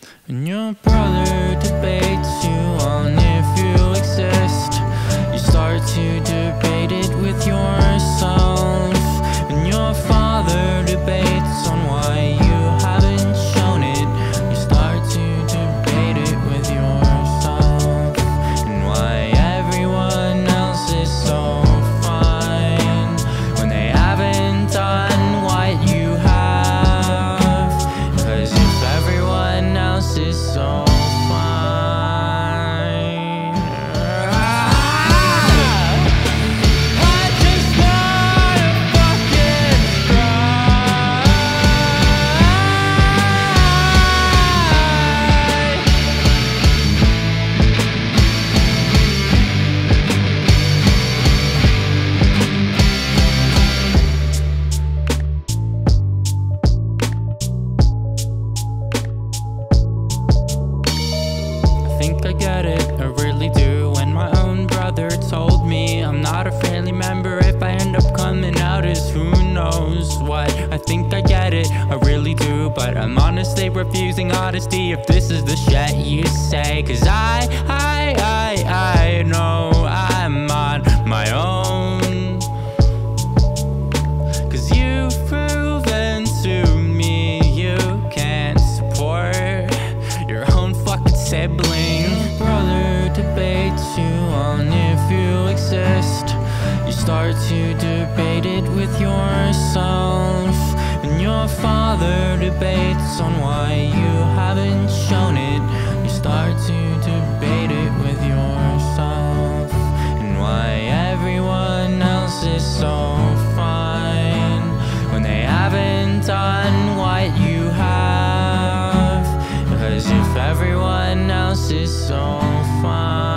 And your brother debates you on if you exist. You start to debate it with yourself. And your father debates on why you haven't shown it. You start to debate it with yourself. And why everyone else is so fine when they haven't done what you have. 'Cause if everyone else is so I get it, I really do. When my own brother told me I'm not a family member if I end up coming out as who knows what. I think I get it, I really do. But I'm honestly refusing honesty if this is the shit you say. 'Cause I know I'm on my own. 'Cause you've proven to me you can't support your own fucking sibling. Brother debates you on if you exist. You start to debate it with yourself. And your father debates on why you haven't shown it. You start to debate it with yourself. And why everyone else is so fine when they haven't done what you have. 'Cause if everyone else is so fine